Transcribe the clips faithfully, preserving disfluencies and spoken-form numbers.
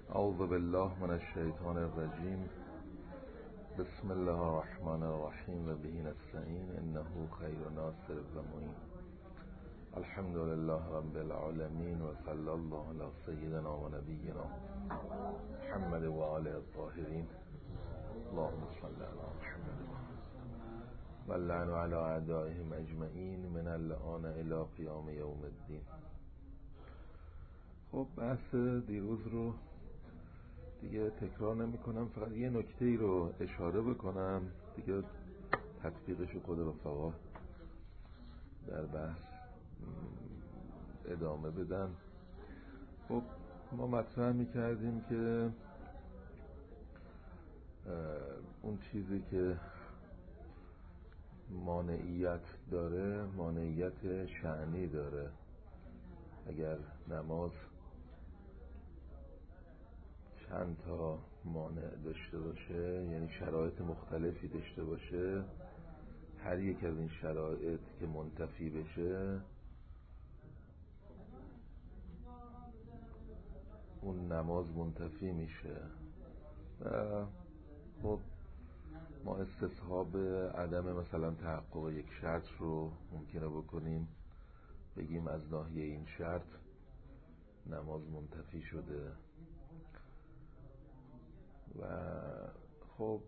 اعوذ بالله من الشیطان الرجیم. بسم الله الرحمن الرحیم و به نستعین انه خیر ناصر و معین. الحمد لله رب العالمین و صلی الله علی سیدنا و نبینا محمد و آله الطاهرین. اللهم صل علی محمد و لعن علی اعدائهم اجمعین من الان الی قیام یوم الدین. خب بحث دیروز رو دیگه تکرار نمی کنم، فقط یه نکته ای رو اشاره بکنم دیگه تطبیقش رو خود رفقا در بحث ادامه بدن. خب ما مطرح می کردیم که اون چیزی که مانعیت داره مانعیت شأنی داره. اگر نماز چند تا مانع داشته باشه، یعنی شرایط مختلفی داشته باشه، هر یک از این شرایط که منتفی بشه اون نماز منتفی میشه. و خب ما استصحاب عدم مثلا تحقق یک شرط رو ممکنه بکنیم، بگیم از ناحیه این شرط نماز منتفی شده. و خب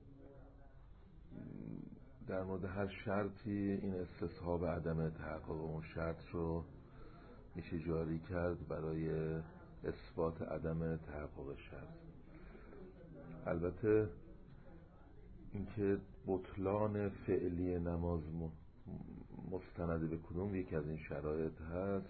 در مورد هر شرطی این استصحاب عدم تحقق اون شرط رو میشه جاری کرد برای اثبات عدم تحقق شرط. البته اینکه بطلان فعلی نماز مستند به کدوم یک از این شرایط هست،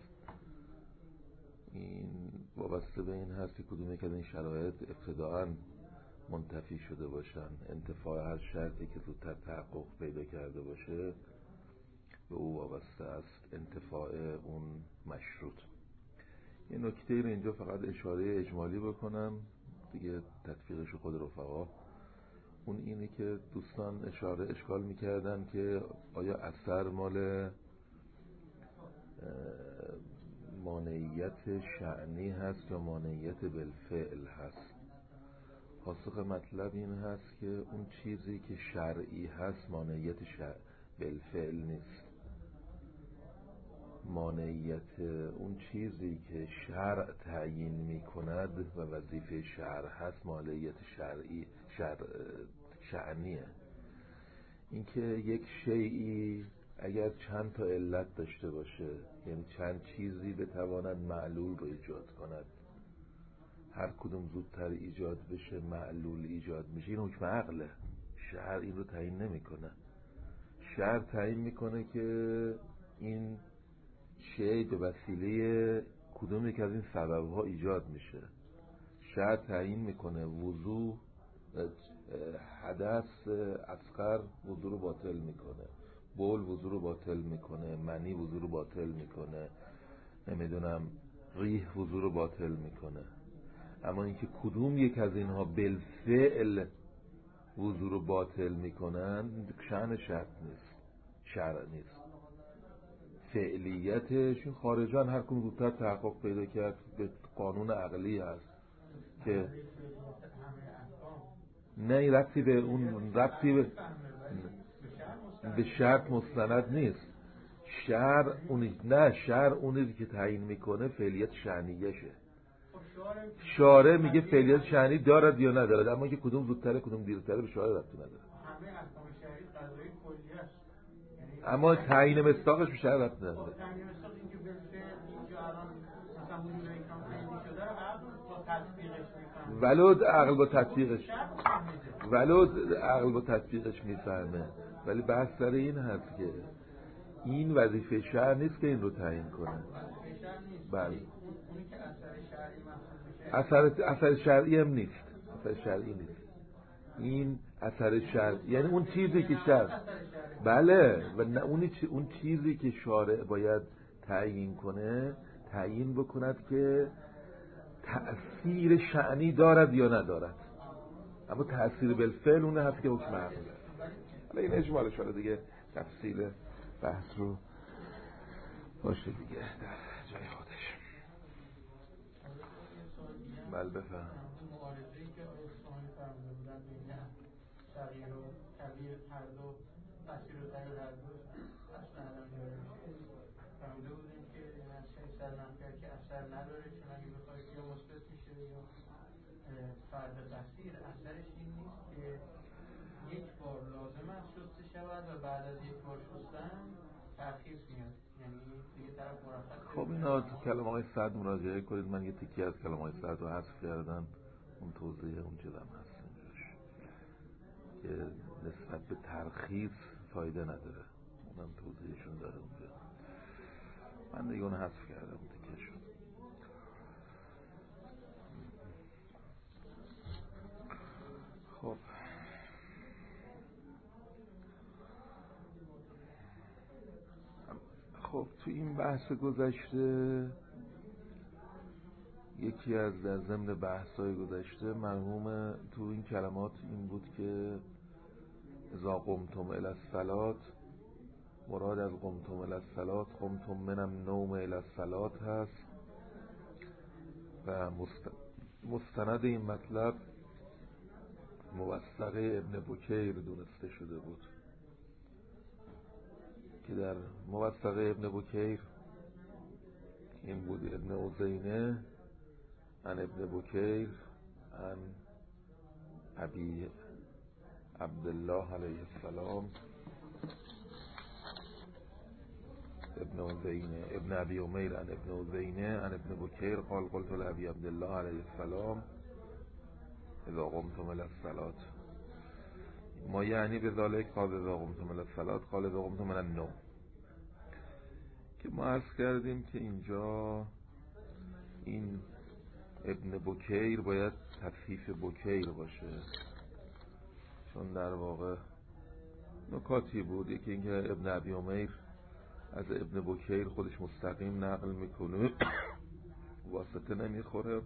این وابسته به این هست که کدوم یک از این شرایط ابتداءً منتفی شده باشن. انتفاع هر شرطی که زودتر تحقق پیدا کرده باشه به او وابسته است انتفاع اون مشروط. یه نکته رو اینجا فقط اشاره اجمالی بکنم دیگه تطبیقش خود رفقا. اون اینه که دوستان اشاره اشکال میکردن که آیا اثر مال مانعیت شأنی هست یا مانعیت بالفعل هست. پاسخ مطلب این هست که اون چیزی که شرعی هست مانعیت شرع بالفعل نیست. مانعیت اون چیزی که شرع تعیین می کند و وظیفه شرع هست مانعیت شرعی شرع شأنیه. اینکه یک شیئی اگر چند تا علت داشته باشه، یعنی چند چیزی بتواند معلول رو ایجاد کند، هر کدوم زودتر ایجاد بشه معلول ایجاد میشه، این حکم عقله. شرع این رو تعیین نمیکنه. شرع تعیین میکنه که این شی به وسیله کدوم یک از این سببها ایجاد میشه. شرع تعیین میکنه وضو، حدث اصغر وضو رو باطل میکنه، بول وضو رو باطل میکنه، منی وضو رو باطل میکنه، نمیدونم ریح وضو رو باطل میکنه. اما اینکه کدوم یک از اینها بالفعل وضو رو باطل میکنن شأن شرط نیست، شرع نیست. فعلیتش خارجان هر کدوم زودتر تحقق پیدا کرد به قانون عقلی هست که نه ربطی به اون ربطی به, به شرط مستند نیست. شرع اونی نه شرع اونی که تعیین میکنه فعلیت شأنیشه. شارع میگه فعلیت شأنی دارد یا ندارد، اما که کدوم زودتره کدوم دیرتره به شارع ربطی نداره. همه احکام شرعی قضایی کلی است، اما تعیین مصداقش به شرع ربطی نداره. تعیین مصداق اینکه بالفعل اینجا الان مثلا وجود ایکام تعیین شده رو عقل با تطبیقش میفهمه. ولو عقل با تطبیقش ولو عقل با تطبیقش میفهمه، ولی بحث سر این هست که این وظیفه شرع نیست که این رو تعیین کنه. بله. اونی که اثر شرعی محسوب اثر میشه اثر شرعی هم نیست. اثر شرعی نیست. این اثر شرع یعنی اون چیزی که شرع بله و نه اونی چی... اون چیزی که شارع باید تعیین کنه تعیین بکند که تأثیر شأنی دارد یا ندارد. اما تأثیر بالفعل اونه هست که حکم عقل. حالا این اجمال شده دیگه تفصیل بحث رو باشه دیگه در جای خودش. بله بفهم. معارضه‌ای که آقای اصفهانی فرموده بودن بین صغیر و کبیر هر دو مسیر و طریق هر دو اصلا الان جاری میشه، فرموده بودیم که از شش سر منفر که اثر نداره، چون اگه بخواید یا مثبت میشه یا فرد قصیر. اثرش این نیست که یک بار لازم است شسته شود و بعد از یک بار شستن ترخیص میاد، یعنی دیگه طرف مرخص. خب اینا تو کلام های سعد مراجعه کنید، من یه تیکی از کلام های سعد رو حذف کردم، اون توضیح اون جدم هست اینجاش که نسبت به ترخیص فایده نداره، اونم توضیحشون داره اونجا، من دیگه اون حذف کردم اون تیکشون. خب خب تو این بحث گذشته یکی از در ضمن بحث‌های گذشته مرحوم تو این کلمات این بود که اذا قمتم الی الصلاة، مراد از قمتم الی الصلاة قمتم منم نوم الی الصلاة هست و مستند این مطلب موثقه ابن بکیر دونسته شده بود که در موثقه ابن بکیر این بود: ابن عزینه عن ابن بکیر عن ابی عبدالله علیه السلام، ابن عزینه ابن ابی امیر عن ابن عزینه عن ابن بکیر قال قلت لابی عبدالله علیه السلام اذا قمتم الی الصلاة ما یعنی به ذالک قال اذا قمتم الی الصلاة قال اذا قمتم من النوم، که ما عرض کردیم که اینجا این ابن بکیر باید تفیف بکیر باشه، چون در واقع نکاتی بود. یکی اینکه ابن ابی امیر از ابن بکیر خودش مستقیم نقل میکنه واسطه نمیخوره.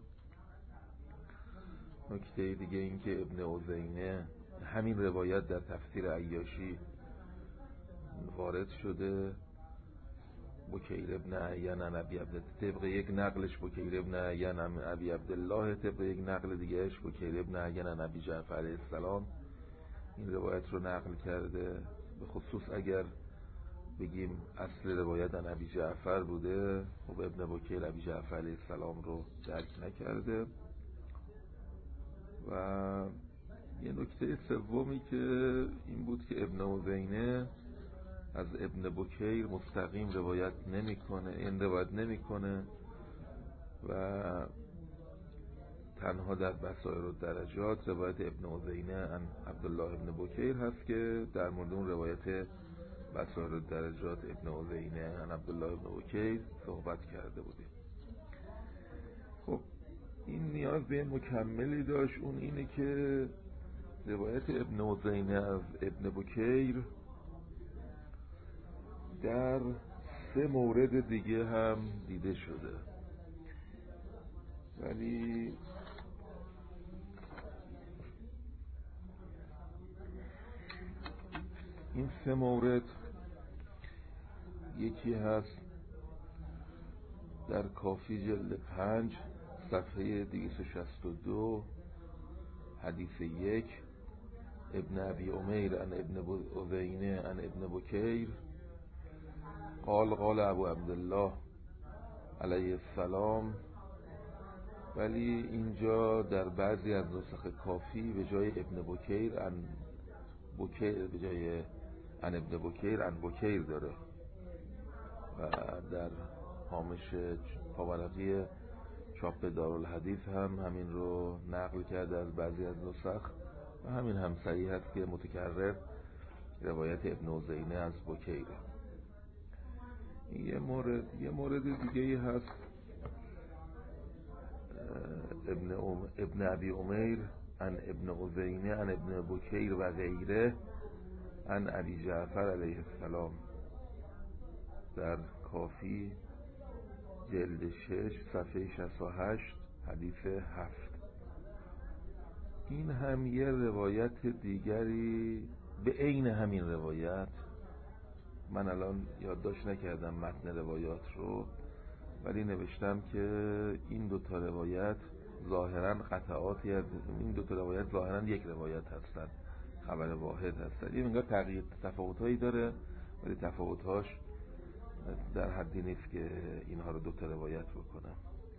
نکته دیگه این که ابن عزینه همین روایت در تفسیر عیاشی وارد شده، بکیر ابن عین عن ابی عبدالله، طبق یک نقلش بکیر ابن عین عن ابی عبدالله، طبق یک نقل دیگهش بکیر ابن عین عن ابی جعفر علیه السلام این روایت رو نقل کرده. به خصوص اگر بگیم اصل روایت عن ابی جعفر بوده، خب ابن بکیر ابی جعفر علیه السلام رو درک نکرده. و یه نکته سومی که این بود که ابن عزینه از ابن بکیر مستقیم روایت نمیکنه، این روایت نمیکنه و تنها در بصائر الدرجات روایت ابن عزینه عن عبدالله ابن بکیر هست که در مورد اون روایت بصائر الدرجات ابن عزینه عن عبدالله ابن بکیر صحبت کرده بودیم. خب این نیاز به مکملی داشت، اون اینه که روایت ابن عزینه از ابن بکیر در سه مورد دیگه هم دیده شده، ولی این سه مورد یکی هست در کافی جلد پنج صفحه دویست و شصت و دو حدیث یک: ابن ابی امیر عن ابن عزینه عن ابن بکیر قال قال ابو عبدالله علیه السلام. ولی اینجا در بعضی از نسخ کافی به جای ابن بکیر عن بکیر به جای عن ابن بکیر عن بکیر داره و در هامش طبرقی چاپ دارالحدیث هم همین رو نقل کرده از بعضی از نسخ و همین هم صحیح هست که متکرر روایت ابن عزینه از بکیره. یه مورد یه مورد دیگه ای هست ابن ام ابن ابی امیر عن ابن عزینه عن ابن بکیر و غیره عن ابی جعفر علیه السلام در کافی جلد شش صفحه شصت و هشت حدیث هفت. این هم یه روایت دیگری به عین همین روایت، من الان یادداشت نکردم متن روایات رو، ولی نوشتم که این دو تا روایت ظاهراً قطعاتی از این دو تا روایت ظاهراً یک روایت هستن، خبر واحد هستن. این انگار تغییر تفاوت‌هایی داره ولی تفاوت‌هاش در حدی نیست که اینها رو دو تا روایت بکنم.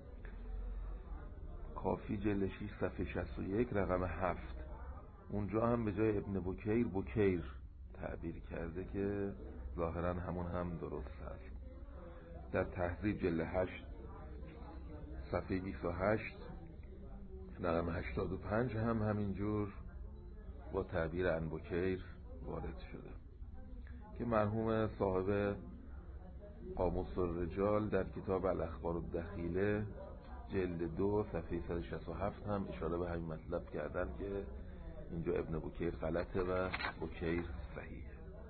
کافی جلد شش صفحه شصت و یک رقم هفت، اونجا هم به جای ابن بکیر بکیر تعبیر کرده که ظاهراً همون هم درست هست. در تهذیب جلد هشت صفحه بیست و هشت رقم هشتاد و پنج هم همینجور با تعبیر ان بکیر وارد شده که مرحوم صاحب قاموس الرجال در کتاب الاخبار الدخیله جلد دو صفحه صد و شصت و هفت هم اشاره به همین مطلب کردن که اینجا ابن بکیر غلطه و بکیر صحیحه.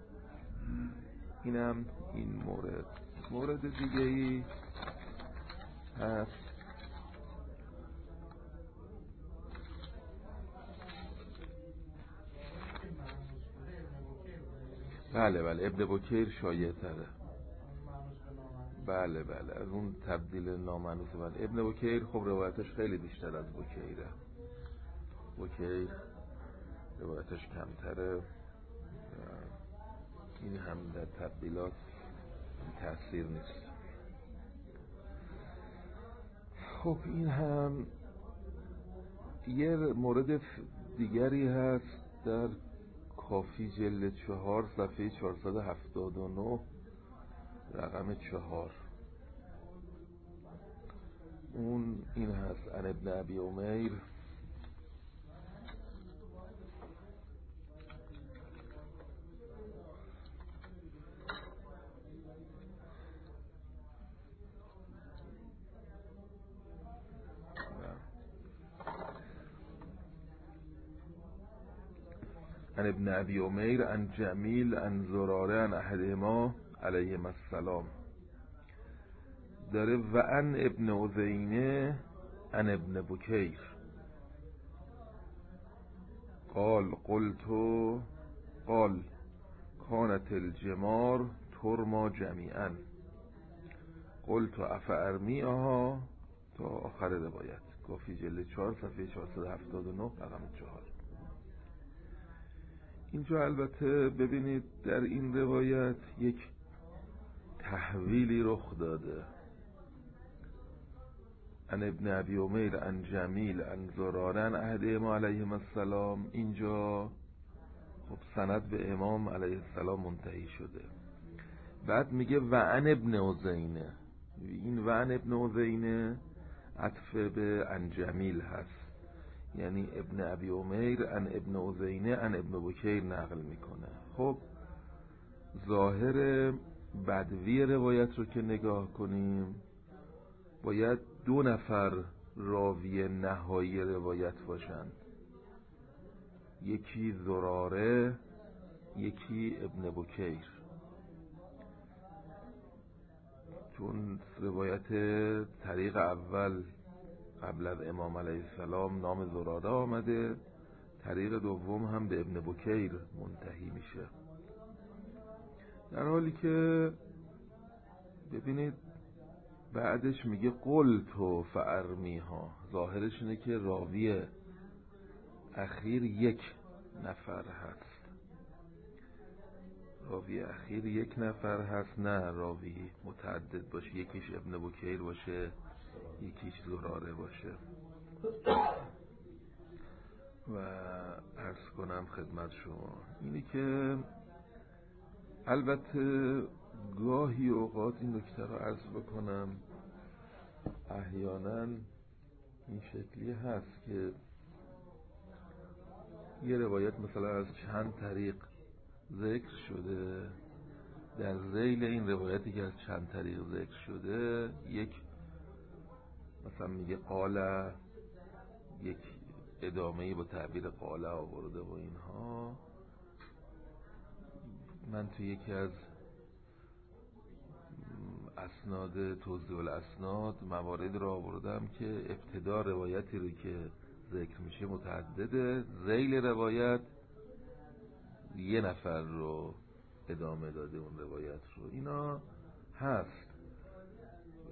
اینم این مورد. مورد دیگه ای هست بله بله ابن بکیر شایع تره. بله بله از اون تبدیل نامانوس من ابن بکیر خب روایتش خیلی بیشتر از بکیره. بکیر روایتش کمتره. این هم در تبدیلات تأثیر نیست. خب این هم یه مورد دیگری هست در کافی جلد چهار صفحه چهارصد و هفتاد و نه رقم چهار. اون این هست عن ابن ابی عمیر عن ابن ابی عمیر عن جمیل عن زراره عن احدهما علیهم السلام. داره و عن ابن عزینه عن ابن بکیر قال قلت قال كانت الجمار ترمى جمیعا قلت افارمیها تا آخر روایت. کافی جلد چهار صفحه چهارصد و هفتاد و نه رقم چهار. اینجا البته ببینید در این روایت یک تحویلی رخ داده. عن ابن ابی عمیر عن جمیل عن زراره عن احدهما علیهم السلام. اینجا خب سند به امام علیه السلام منتهی شده. بعد میگه و عن ابن عزینه. این و عن ابن عزینه عطف به عن جمیل هست، یعنی ابن ابی عمیر عن ابن عزینه عن ابن بکیر نقل میکنه. خب ظاهر بدوی روایت رو که نگاه کنیم باید دو نفر راوی نهایی روایت باشند، یکی زراره یکی ابن بکیر. چون روایت طریق اول قبل از امام علیه السلام نام زراره آمده، طریق دوم هم به ابن بکیر منتهی میشه، در حالی که ببینید بعدش میگه قلت فارمیها. ظاهرش اینه که راوی اخیر یک نفر هست. راوی اخیر یک نفر هست، نه راوی متعدد باشه، یکیش ابن بکیر باشه یکیش زراره باشه. و عرض کنم خدمت شما اینی که البته گاهی اوقات این نکته رو عرض بکنم احیانا این شکلی هست که یه روایت مثلا از چند طریق ذکر شده، در ذیل این روایتی که از چند طریق ذکر شده یک مثلا میگه قاله، یک ادامه‌ای با تعبیر قاله آورده و اینها. من تو یکی از اسناد توضیح الاسناد موارد رو آوردم که ابتدا روایتی رو که ذکر میشه متعدده، ذیل روایت یه نفر رو ادامه داده اون روایت رو. اینا هست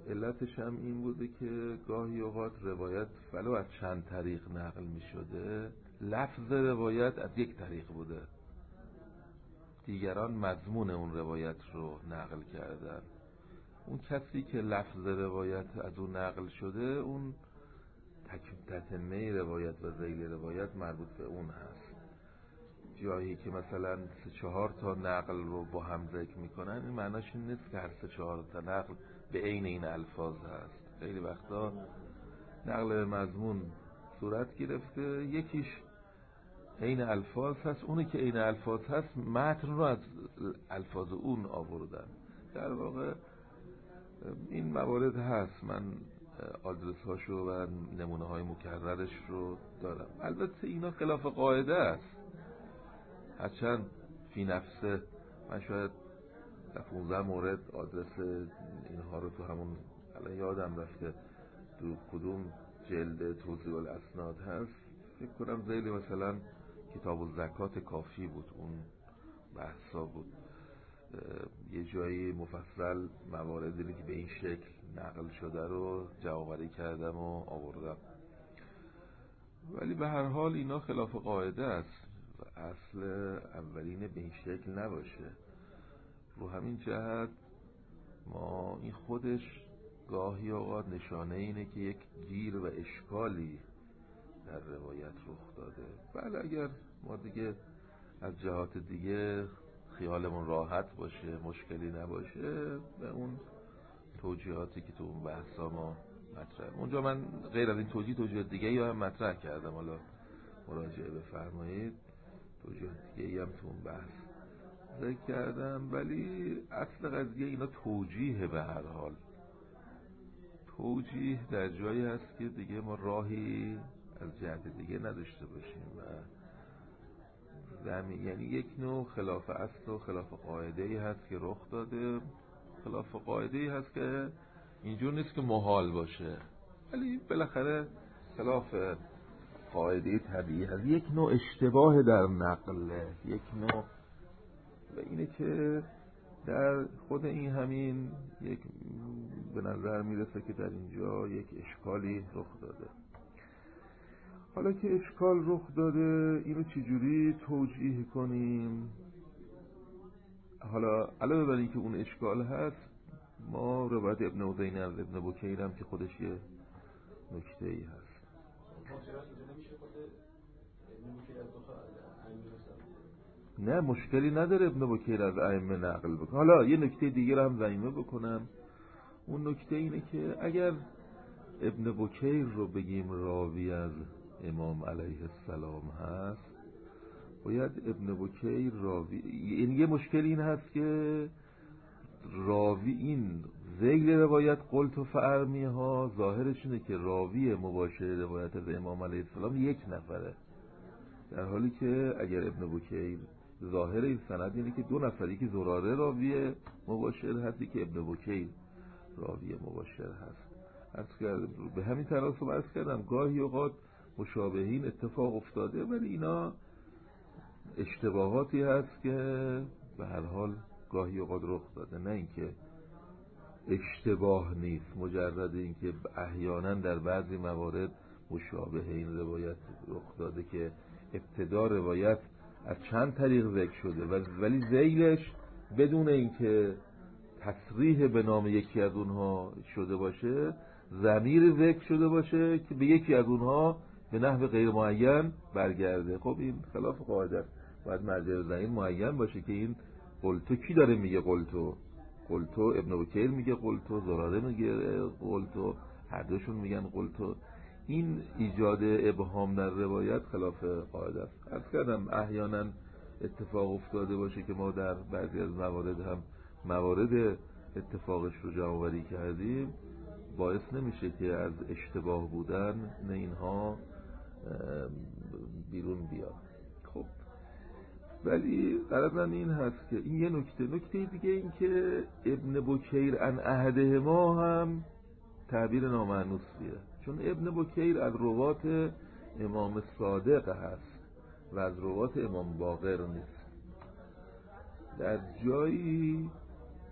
علتش هم این بوده که گاهی اوقات روایت ولو از چند طریق نقل می شده، لفظ روایت از یک طریق بوده، دیگران مضمون اون روایت رو نقل کردن. اون کسی که لفظ روایت از اون نقل شده، اون تتمه روایت و ذیل روایت مربوط به اون هست. جایی که مثلا سه چهار تا نقل رو با هم ذکر میکنن، این معناش این نیست که هر سه چهار تا نقل به عین این الفاظ هست. خیلی وقتا نقل مضمون صورت گرفته، یکیش عین الفاظ هست، اونی که عین الفاظ هست متن رو از الفاظ اون آوردن. در واقع این موارد هست، من آدرس هاشو و نمونه های مکررش رو دارم. البته اینا خلاف قاعده است، هرچند فی نفسه من شاید در پونزده مورد آدرس اینها رو تو همون الان یادم رفته تو کدوم جلد توضیح الاسناد هست، فکر کنم ذیل مثلا کتاب الزکات کافی بود، اون بحثا بود، یه جایی مفصل مواردی که به این شکل نقل شده رو جمع‌آوری کردم و آوردم. ولی به هر حال اینا خلاف قاعده است و اصل اولینه به این شکل نباشه. رو همین جهت ما این خودش گاهی اوقات نشانه اینه که یک گیر و اشکالی در روایت رخ داده. بله اگر ما دیگه از جهات دیگه خیالمون راحت باشه، مشکلی نباشه، به اون توجیهاتی که تو اون بحثا ما مطرح، اونجا من غیر از این توجیه توجیه دیگه یا هم مطرح کردم، حالا مراجعه بفرمایید، توجیه دیگه هم تو اون بحث ذکر کردم. ولی اصل قضیه اینا توجیه، به هر حال توجیه در جایی هست که دیگه ما راهی از جهت دیگه نداشته باشیم و زمین، یعنی یک نوع خلاف اصل و خلاف قاعده‌ای هست که رخ داده. خلاف قاعده‌ای هست که اینجور نیست که محال باشه، ولی بالاخره خلاف قاعده طبیعی هست، یک نوع اشتباه در نقل، یک نوع، و اینه که در خود این همین یک به نظر میرسه که در اینجا یک اشکالی رخ داده. حالا که اشکال رخ داده، اینو چجوری توجیه کنیم؟ حالا علاوه بر این که اون اشکال هست، ما روایت ابن عزینه از ابن بکیر هم که خودش یه نکته ای هست. نه مشکلی نداره ابن بکیر از ائمه نقل بکنه. حالا یه نکته دیگه رو هم ضمیمه بکنم، اون نکته اینه که اگر ابن بکیر رو بگیم راوی از امام علیه السلام هست، باید ابن بکیر راوی، یعنی یه مشکل این هست که راوی این ذیل روایت قلت و فارمی ها ظاهرش اینه که راوی مباشر روایت از امام علیه السلام یک نفره، در حالی که اگر ابن بکیر ظاهر این سند اینه که دو نفری، که زراره راوی مباشر هستی که ابن بکیر راوی مباشر هست. عرض کردم به همین تناسب عرض کردم گاهی اوقات مشابهین اتفاق افتاده، ولی اینا اشتباهاتی هست که به هر حال گاهی اوقات رخ داده، نه اینکه اشتباه نیست، مجرد اینکه احیانا در بعضی موارد مشابه این روایت رخ داده که ابتدا روایت از چند طریق ذکر شده ولی ذیلش بدون اینکه تصریح به نام یکی از اونها شده باشه، ضمیر ذکر شده باشه که به یکی از اونها به نحو غیر معین برگرده. خب این خلاف قاعده است، باید مرجع ضمیر معین باشه که این قلتو کی داره میگه، قلتو قلتو ابن بکیر میگه قلتو، زراره میگه قلتو، هر دوشون میگن قلتو. این ایجاد ابهام در روایت خلاف قاعده است. عرض کردم احیانا اتفاق افتاده باشه که ما در بعضی از موارد هم موارد اتفاقش رو جمع‌آوری کردیم، باعث نمیشه که از اشتباه بودن نه اینها بیرون بیاد. خب ولی غرضم این هست که این یه نکته نکته دیگه این که ابن بکیر عن احدهما هم تعبیر نامعنوسیه، چون ابن بکیر از روات امام صادق هست و از روات امام باقر نیست. در جایی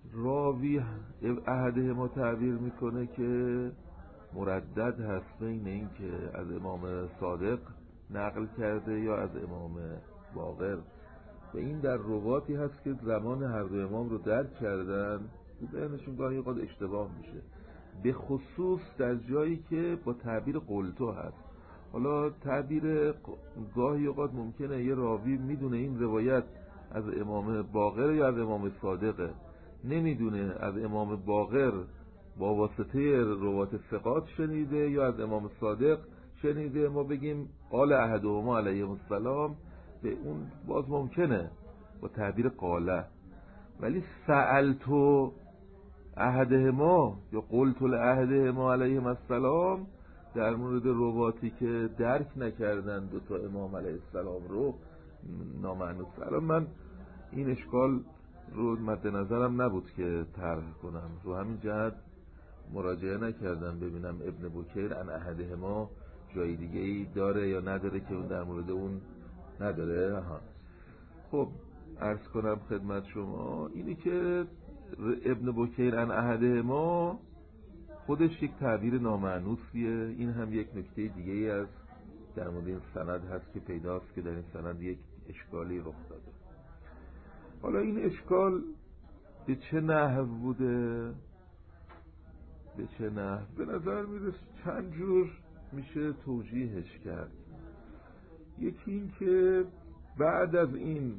راوی احده ما تعبیر میکنه که مردد هست بین این که از امام صادق نقل کرده یا از امام باقر و این در رواتی هست که زمان هر دو امام رو درک کردن ذهنشون گاهی اوقات اشتباه میشه، به خصوص در جایی که با تعبیر قلتو هست. حالا تعبیر گاهی اوقات ممکنه یه راوی میدونه این روایت از امام باقر یا از امام صادقه، نمیدونه از امام باقر با واسطه روات ثقات شنیده یا از امام صادق شنیده، ما بگیم قال احدهما علیه السلام، به اون باز ممکنه با تعبیر قاله. ولی سألتو احدهما یا قلت لاحدهما علیهم السلام در مورد رواتی که درک نکردن دو تا امام علیه السلام رو نامعنوس. الان من این اشکال رو مد نظرم نبود که طرح کنم، رو همین جهت مراجعه نکردم ببینم ابن بکیر ان احدهما جای دیگه ای داره یا نداره که اون در مورد اون نداره. ها. خب عرض کنم خدمت شما اینی که ابن بکیر ان احدهما خودش یک تعبیر نامعنوسیه. این هم یک نکته دیگه ای از در مورد این سند هست که پیداست که در این سند یک اشکالی رخ داده. حالا این اشکال به چه نحو بوده؟ به چه نحو؟ به نظر میرسه چند جور میشه توجیهش کرد. یکی این که بعد از این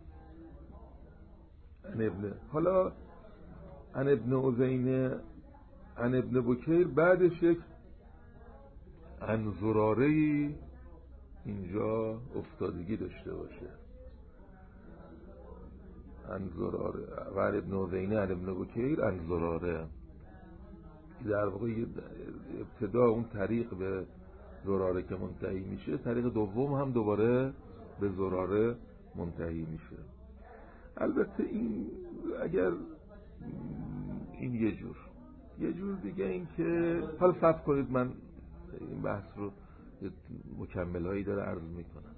ان ابن حالا ان ابن عزینه ان ابن بکیر بعدش یک ان زراره‌ای اینجا افتادگی داشته باشه، ان زراره و ان ابن عزینه ان ابن بکیر ان زراره، در واقع ابتدا اون طریق به زراره که منتهی میشه، طریق دوم هم دوباره به زراره منتهی میشه. البته این اگر این یه جور یه جور دیگه این که حالا صبر کنید من این بحث رو مکمل هایی داره عرض میکنم.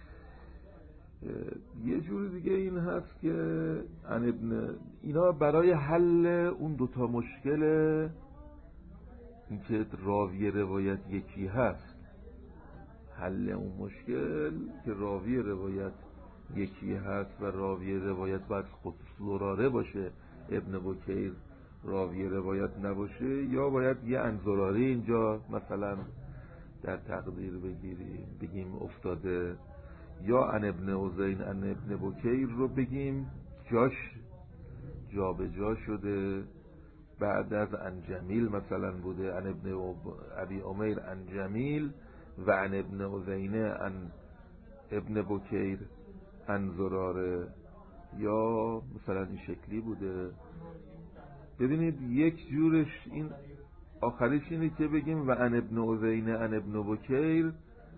یه جور دیگه این هست که ان ابن اینا برای حل اون دوتا مشکل این که راوی روایت یکی هست، حل اون مشکل که راوی روایت یکی هست و راوی روایت باید خود زراره باشه، ابن بکیر راوی روایت نباشه، یا باید یه انزراری اینجا مثلا در تقدیر بگیریم بگیم افتاده، یا ان ابن عزین ان ابن بکیر رو بگیم جاش جا به جا شده، بعد از ان جمیل مثلا بوده ان ابن ابی عمیر ان جمیل و ان ابن عزینه ان ابن بکیر ان زراره، یا مثلا این شکلی بوده. ببینید یک جورش این آخریش اینه که بگیم و ان ابن عزینه ان ابن بکیر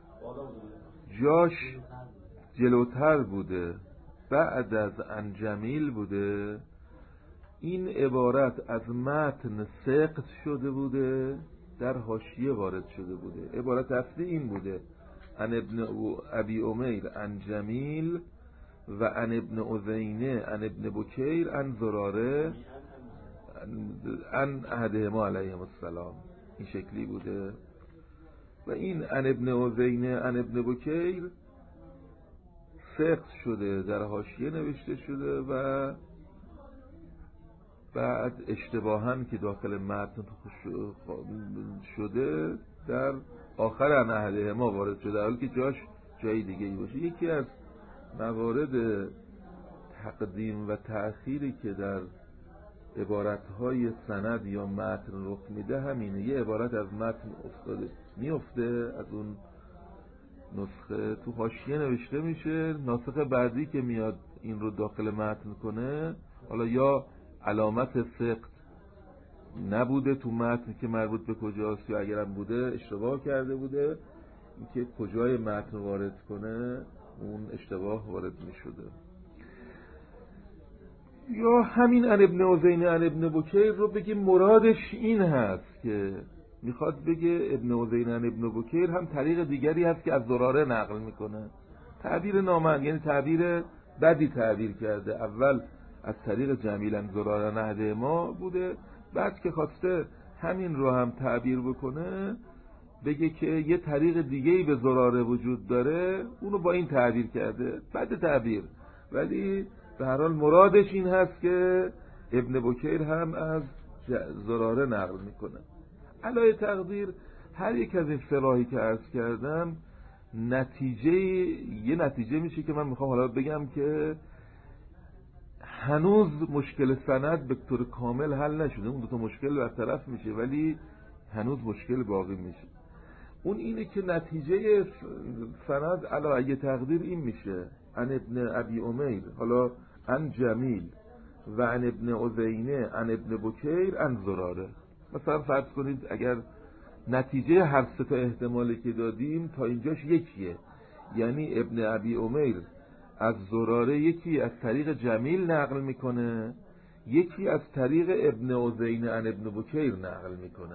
جاش جلوتر بوده بعد از ان جمیل بوده، این عبارت از متن سقط شده بوده در حاشیه وارد شده بوده. عبارت اصلی این بوده ان ابن ابی عمیر ان جمیل و ان ابن عزینه ان ابن بکیر ان زراره ان احدهما علیهم السلام، این شکلی بوده. و این ان ابن عزینه ان ابن بکیر سقط شده در حاشیه نوشته شده و بعد اشتباهاً که داخل متن شده در آخر ان احدهما وارد شده، حالی که جاش جای دیگه ای باشه. یکی از موارد تقدیم و تأخیری که در عبارتهای سند یا متن رخ میده همینه، یه عبارت از متن افتاده میفته از اون نسخه تو حاشیه نوشته میشه، ناسخ بعدی که میاد این رو داخل متن کنه، حالا یا علامت سقط نبوده تو متن که مربوط به کجاست، یا اگرم بوده اشتباه کرده بوده، اینکه کجای متن وارد کنه اون اشتباه وارد میشده. یا همین ان ابن عزینه ان ابن بکیر رو بگیم مرادش این هست که میخواد بگه ابن عزینه ان ابن بکیر هم طریق دیگری هست که از زراره نقل میکنه. تعبیر نامن یعنی تعبیر بدی تعبیر کرده. اول از طریق جمیل زراره نهده ما بوده. بعد که خواسته همین رو هم تعبیر بکنه، بگه که یه طریق دیگه‌ای به زراره وجود داره، اونو با این تعبیر کرده. بعد تعبیر ولی به هر حال مرادش این هست که ابن بکیر هم از زراره نقل میکنه. علای تقدیر هر یک از این سراحی که عرض کردم نتیجه یه نتیجه میشه که من میخوام حالا بگم که هنوز مشکل سند به طور کامل حل نشده. اون دو تا مشکل برطرف میشه ولی هنوز مشکل باقی میشه. اون اینه که نتیجه سند علای تقدیر این میشه: عن ابن ابی امیر، حالا عن جمیل، و عن ابن عزینه عن ابن بکیر عن زراره. مثلا فرض کنید اگر نتیجه هر سه تا احتمالی که دادیم تا اینجاش یکیه، یعنی ابن ابی امیر از زراره یکی از طریق جمیل نقل میکنه، یکی از طریق ابن عزینه عن ابن بکیر نقل میکنه.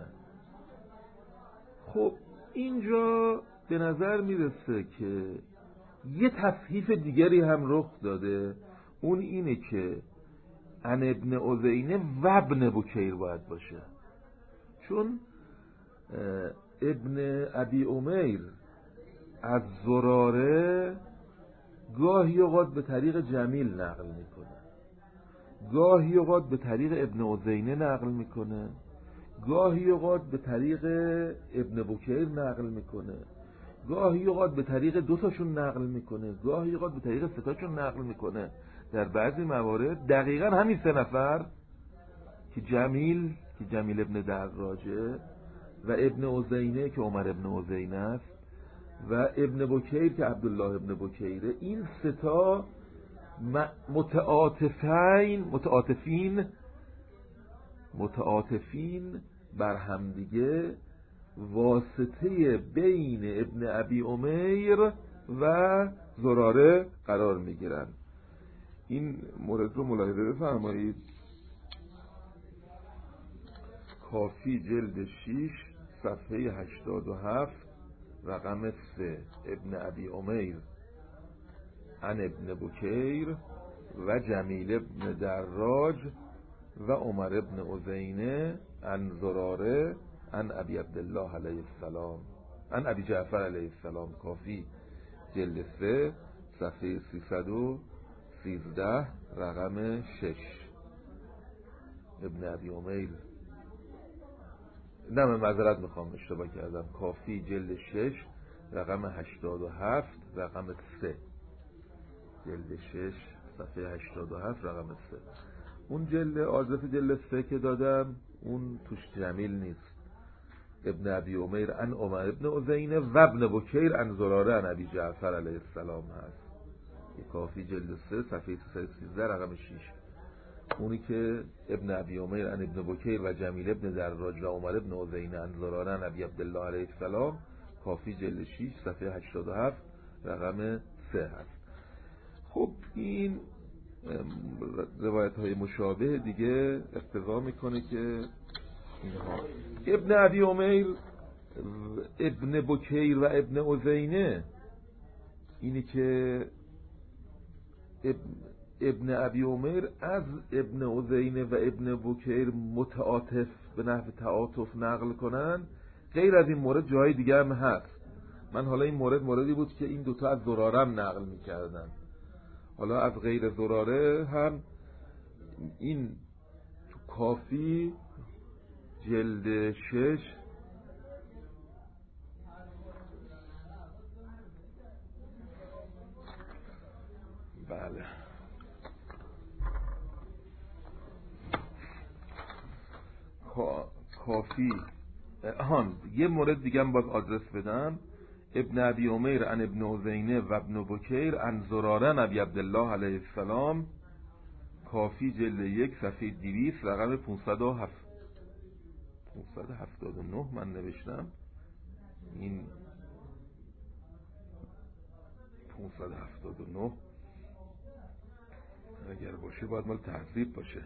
خب اینجا به نظر میرسه که یه تصحیف دیگری هم رخ داده. اون اینه که عن ابن عزینه و ابن بکیر باید باشه، چون ابن ابی امیر از زراره گاهی اوقات به طریق جمیل نقل میکنه، گاهی اوقات به طریق ابن عزینه نقل میکنه، گاهی اوقات به طریق ابن بکیر نقل میکنه، گاهی اوقات به طریق دوتاشون نقل میکنه، گاهی اوقات به طریق ستاشون نقل میکنه. در بعضی موارد دقیقا همین سه نفر که جمیل که جمیل ابن دراجه و ابن عزینه که عمر ابن عزینه است و ابن بکیر که عبدالله ابن بکیره، این سه تا متعاطفین متعاطفین متعاطفین بر همدیگه واسطه بین ابن ابی امیر و زراره قرار میگیرن. این مورد رو ملاحظه بفرمایید. کافی جلد شیش صفحه هشتاد و هفت رقم سه، ابن ابی امیر عن ابن بکیر و جمیل ابن دراج و عمر ابن عزینه عن زراره عن ابی عبدالله علیه السلام عن ابی جعفر علیه السلام. کافی جلد سه صفحه سیصد و سیزده رقم شش. ابن ابی امیر، نه من معذرت میخوام اشتباه کردم، کافی جلد شش رقم هشتاد و هفت رقم سه، جلد شش صفحه هشتاد و هفت رقم سه. اون جلد آدرس جلد سه که دادم اون توش جمیل نیست. ابن ابی امیر عن عمر ابن عزینه و ابن بکیر عن زراره عن ابی جعفر علیه السلام هست. کافی جلد سه صفحه سیصد و سیزده رقم شش. اونی که ابن ابی امیر عن ابن بکیر و جمیل ابن دراج و عمر ابن عزینه عن زراره عن ابی عبدالله علیه السلام، کافی جلد شش صفحه هشتاد و هفت رقم سه هست. خب این روایت های مشابه دیگه اقتضا میکنه که اینها ابن ابی امیر ابن بکیر و ابن عزینه، اینی که ابن ابن ابی امیر از ابن عزینه و ابن بکیر متعاطف به نحو تعاطف نقل کنن، غیر از این مورد جای دیگه هم هست. من حالا این مورد موردی بود که این دوتا از زراره هم نقل میکردن، حالا از غیر زراره هم این تو کافی جلد شش بله کافی هان یه مورد دیگه هم باز آدرس بدم. ابن ابی امیر عن ابن عزینه و ابن بکیر عن زراره عن ابی عبدالله علیه السلام، کافی جلد یک صفحه دویست رقم پانصد و هفتاد و نه من نوشتم، این پانصد و هفتاد و نه اگر باشه باید مال تهذیب باشه.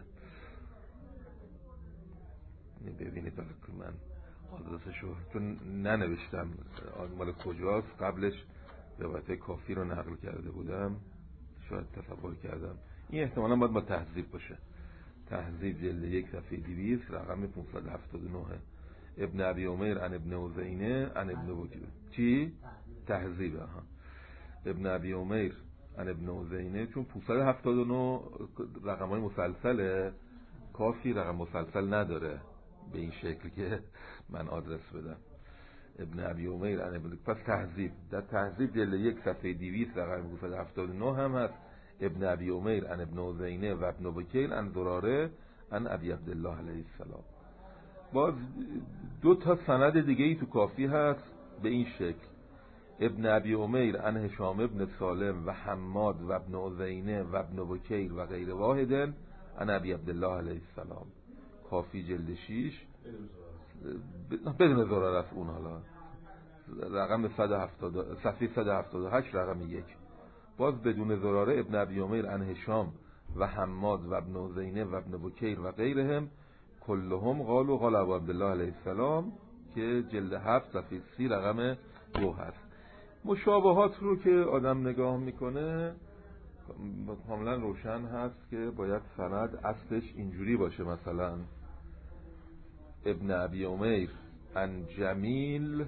ببینید که من آدرسشو چون ننوشتم مال کجاست، قبلش روایت کافی رو نقل کرده بودم، شاید تصور کردم این احتمالاً باید با تهذیب باشه. تهذیب جلد یک صفحه دویست رقم پانصد و هفتاد و نه. ابن ابی عمیر عن ابن عزینه عن ابن بکیر. چی؟ تهذیب. ها ابن ابی عمیر عن ابن عزینه، چون پانصد و هفتاد و نه رقمای مسلسله، کافی رقم مسلسل نداره به این شکل که من آدرس بدم. ابن ابی عمیر عن ابن، پس تهذیب. در تهذیب جلد یک صفحه دویست رقم پانصد و هفتاد و نه هم هست ابن ابی عمیر عن ابن عزینه و ابن بکیر عن زراره عن ابی عبدالله علیه السلام. باز دو تا سند دیگه ای تو کافی هست به این شکل: ابن ابی عمیر عن هشام ابن سالم و حماد و ابن عزینه و ابن بکیر و غیر واحد عن ابی عبدالله علیه السلام. کافی جلد شش بدون زراره است اون، حالا رقم صد و هفتاد صفحه صد و هفتاد و هشت رقم یک. باز بدون زراره ابن ابی عمیر عن هشام و حماد و ابن عزینه و ابن بکیر و غیرهم کلهم قالوا قال ابو عبدالله علیه السلام که جلد هفت صفحه سی رقم دو هست. مشابهات رو که آدم نگاه میکنه کاملا روشن هست که باید سند اصلش اینجوری باشه. مثلا ابن ابی عمیر عن جمیل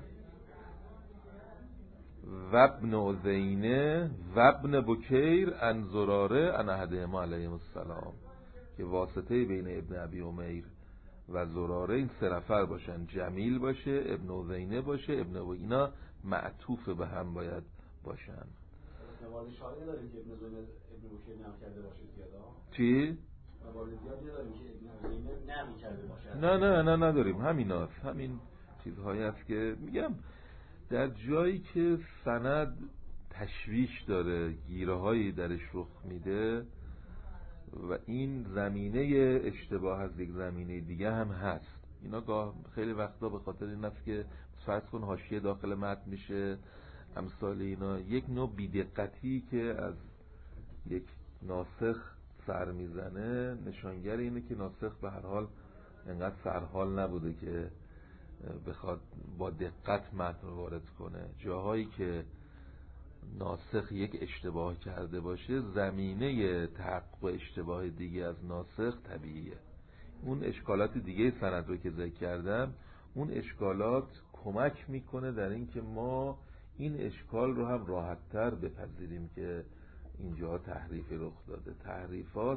و ابن عزینه و ابن بکیر عن زراره عن احدهما علیهم السلام، که واسطه بین ابن ابی عمیر و زراره این سه نفر باشن، جمیل باشه، ابن عزینه باشه، ابن و اینا معطوف به هم باید باشن. موارد شایعی داریم که ابن عزینه ابن بکیر نقل کرده باشه زیادا؟ چی؟ موارد زیادی داریم که ابن عزینه نقل کرده باشه؟ نه نه نه نداریم، همین هست. همین چیزهایی هست که میگم در جایی که سند تشویش داره، گیره هایی درش رخ میده و این زمینه اشتباه از یک زمینه دیگه هم هست. اینا گاه خیلی وقتا به خاطر این است که فرض کن حاشیه داخل متن میشه، امثال اینا، یک نوع بی‌دقتی که از یک ناسخ سر میزنه نشانگر اینه که ناسخ به هر حال انقدر سرحال نبوده که بخواد با دقت متن وارد کنه. جاهایی که ناسخ یک اشتباه کرده باشه، زمینه تحقق اشتباه دیگه از ناسخ طبیعیه. اون اشکالات دیگه سند رو که ذکر کردم، اون اشکالات کمک میکنه در این که ما این اشکال رو هم راحت‌تر بپذیریم که اینجا تحریفی رخ داده. تحریفات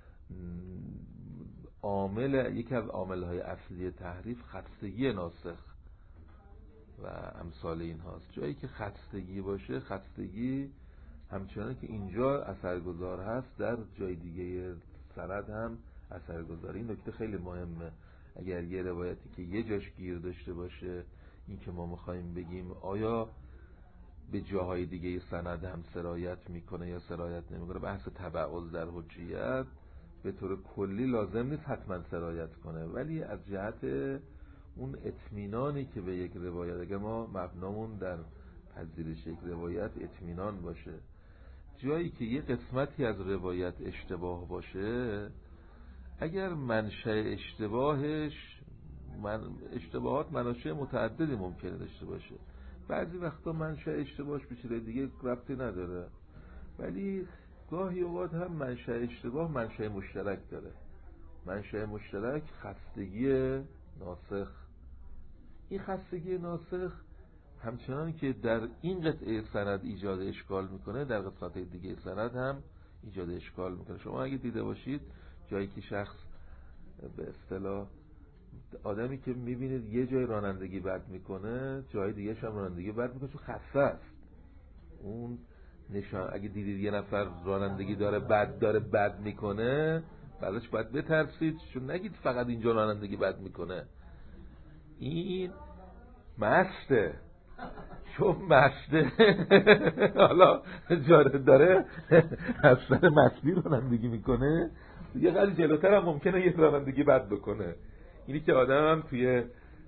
عامل، یکی از عامل‌های اصلی تحریف خستگی ناسخ و امثال این هاست. جایی که خستگی باشه، خستگی همچنان که اینجا اثرگذار هست در جای دیگه سند هم اثرگذاری. این نکته خیلی مهمه. اگر یه روایتی که یه جاش گیر داشته باشه، این که ما میخوایم بگیم آیا به جاهای دیگه سند هم سرایت میکنه یا سرایت نمیکنه، بحث تبعض در حجیت به طور کلی لازم نیست حتما سرایت کنه، ولی از جهت اون اطمینانی که به یک روایت، اگر ما مبنامون در پذیرش یک روایت اطمینان باشه، جایی که یه قسمتی از روایت اشتباه باشه، اگر منشأ اشتباهش من اشتباهات مناشأ متعددی ممکنه داشته باشه، بعضی وقتا منشأ اشتباهش به چیز دیگه ربطی نداره، ولی گاهی اوقات هم منشأ اشتباه منشأ مشترک داره. منشأ مشترک خستگی ناسخ. این خستگی ناسخ همچنان که در این قطعه سند ایجاد اشکال میکنه، در قطعات دیگه سند هم ایجاد اشکال میکنه. شما اگه دیده باشید جایی که شخص به اصطلاح آدمی که میبینید یه جای رانندگی بد میکنه، جای دیگه هم رانندگی بد میکنه چون خسته است. اون نشان اگه دیدید یه نفر رانندگی داره بد داره بد میکنه، بعدش باید بترسید، چون نگید فقط اینجا رانندگی بد میکنه، این مسته، چون مسته حالا جاره داره از سر مستی رانندگی میکنه، یه قدر جلوتر هم ممکنه یه رانندگی بد بکنه. اینی که آدم هم توی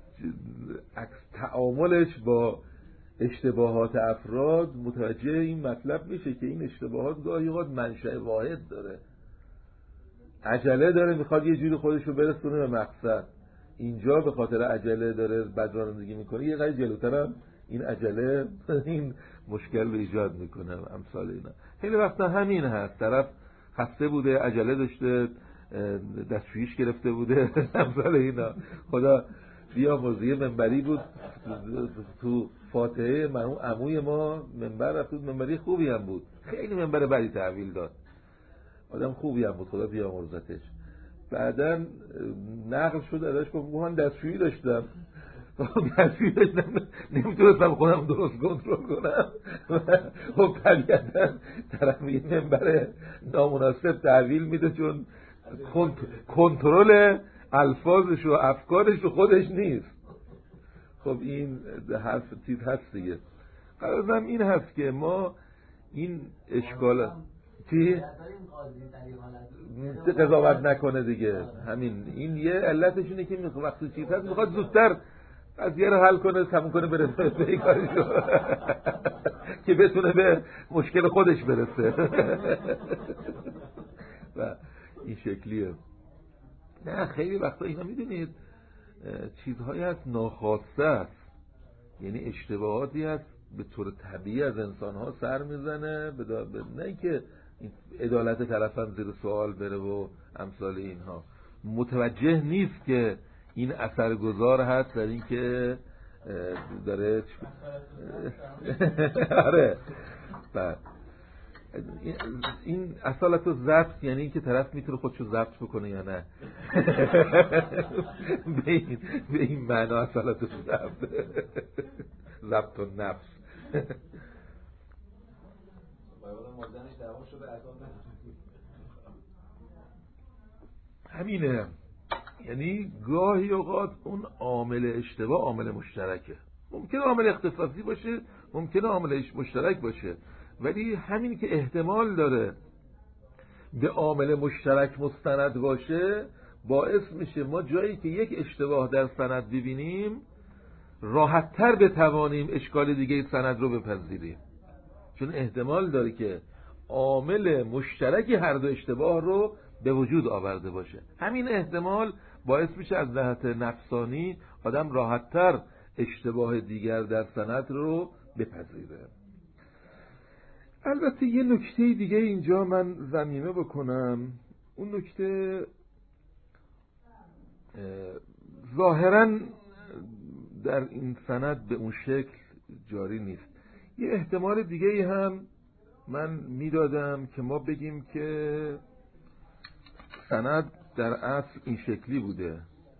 تعاملش با اشتباهات افراد متوجه این مطلب میشه که این اشتباهات گاهی اوقات منشأ واحد داره، عجله داره میخواد یه جوری خودش رو برسونه به مقصد، اینجا به خاطر عجله داره بد رانندگی میکنه، یه قدر جلوتر هم این عجله این مشکل رو ایجاد میکنه. امثال اینا خیلی وقتا همین هست، طرف خسته بوده، عجله داشته، دستشوییش گرفته بوده امثال اینا. خدا بیامرزه. یه منبری بود تو فاتحه مرحوم عموی ما، منبر رفت بود، منبری خوبی هم بود، خیلی منبر بدی تحویل داد، آدم خوبی هم بود، خدا بیامرزتش. بعداً نقل شد ازش گفت من دستشویی داشتم دستشویی داشتم نمیتونستم خودم درست کنترل کنم. خب طبیعتاً طرف یه منبر نامناسب تحویل میده چون کنترل الفاظش و افکارش رو خودش نیست. خب این حرف چیز هست دیگه. قرارم این هست که ما این اشکال چی؟ قضاوت نکنه دیگه. همین این یه علتش اینه که وقتی چیز هست میخواد زودتر قضیه رو حل کنه، تموم کنه، بره به کارش که بتونه به مشکل خودش برسه. و این شکلیه. نه خیلی وقتا اینا میدونید چیزهایی هست ناخواسته است، یعنی اشتباهاتی هست به طور طبیعی از انسان‌ها سر میزنه، نه اینکه عدالت طرف هم زیر سوال بره و امثال اینها. متوجه نیست که این اثرگذار هست در این که داره آره. این اصالت و ضبط یعنی این که طرف میتونه خودشو ضبط بکنه یا نه. به این به این معنا اصالت و ضبط، ضبط و نفس. همینه. یعنی گاهی اوقات اون عامل اشتباه عامل مشترکه، ممکنه عامل اختصاصی باشه، ممکنه عامل مشترک باشه، ولی همین که احتمال داره به عامل مشترک مستند باشه باعث میشه ما جایی که یک اشتباه در سند ببینیم راحت‌تر بتوانیم اشکال دیگه سند رو بپذیریم، چون احتمال داره که عامل مشترک هر دو اشتباه رو به وجود آورده باشه. همین احتمال باعث میشه از جهت نفسانی آدم راحت‌تر اشتباه دیگر در سند رو بپذیره. البته یه نکته دیگه اینجا من ضمیمه بکنم. اون نکته ظاهراً در این سند به اون شکل جاری نیست. یه احتمال دیگه هم من میدادم که ما بگیم که سند در اصل این شکلی بوده: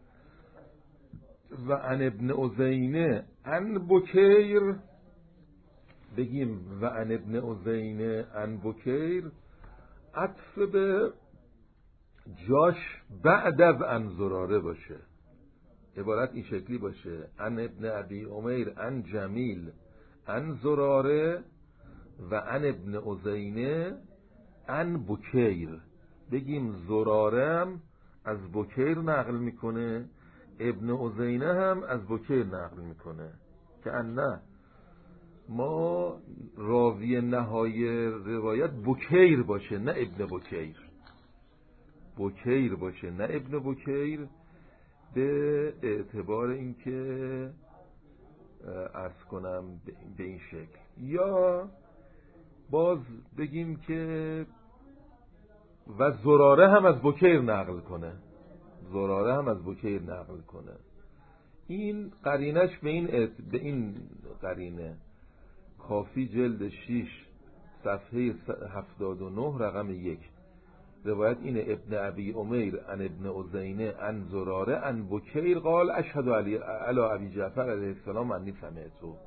و عن ابن عزینه عن بکیر، بگیم و عن ابن عزینه عن بکیر، عطف به جاش بعد از عن زراره باشه، عبارت این شکلی باشه: عن ابن ابی عمیر عن جمیل عن زراره و عن ابن عزینه عن بکیر. بگیم زراره هم از بکیر نقل میکنه، ابن عزینه هم از بکیر نقل میکنه، که نه ما راوی نهای روایت بکیر باشه نه ابن بکیر، بکیر باشه نه ابن بکیر، به اعتبار اینکه عرض کنم به این شکل. یا باز بگیم که و زراره هم از بکیر نقل کنه، زراره هم از بکیر نقل کنه. این قرینش به این اعت... به این قرینه کافی جلد شش صفحه هفتاد و نه رقم یک روایت اینه: ابن ابی عمیر عن ابن عزینه عن زراره عن بکیر قال اشهد علی علی ابی جعفر علیه السلام انی سمعتو.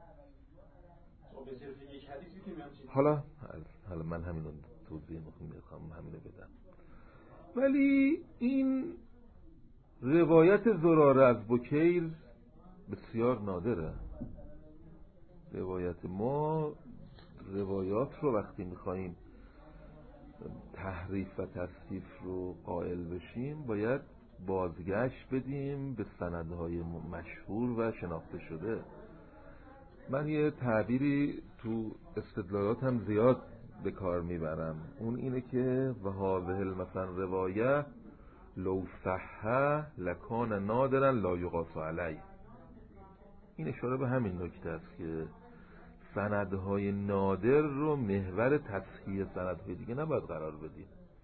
حالا حالا من همینو توضیح میخوام همینو بدم. ولی این روایت زراره از بکیر بسیار نادره. روایت ما روایات رو وقتی میخواییم تحریف و تصحیف رو قائل بشیم باید بازگشت بدیم به سندهای مشهور و شناخته شده. من یه تعبیری تو استدلالات هم زیاد به کار میبرم، اون اینه که و هذه مثلا روایه لو صح لکان نادرا لا یقاس علیه. این اشاره به همین نکته است که سندهای نادر رو محور تصحیح سندهای دیگه نباید قرار بدیم.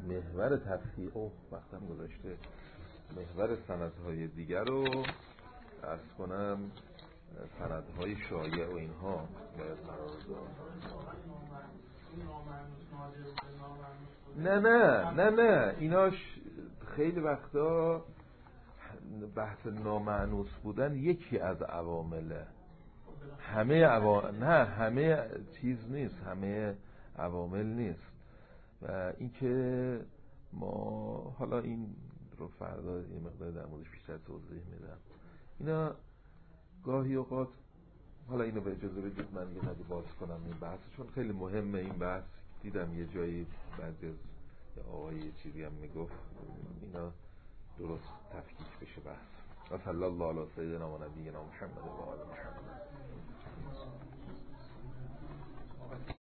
محور تفکیک اوه وقتم گذاشته محور سندهای دیگر رو عرض کنم، سندهای شایع و اینها باید قرار داد. نه نه نه نه ایناش خیلی وقتا بحث نامأنوس بودن یکی از عوامله، همه عوامل نه همه چیز نیست، همه عوامل نیست. و اینکه ما حالا این رو فردا یه مقدار در موردش بیشتر توضیح میدم. اینا گاهی اوقات، حالا اینو به اجازه بدید من یه خورده باز کنم این بحث، چون خیلی مهمه این بحث. دیدم یه جایی بعضی از آقای یه چیزی هم میگفت اینا درست تفکیک بشه بحث. و صلی الله علی سیدنا و نبینا محمد و آل محمد.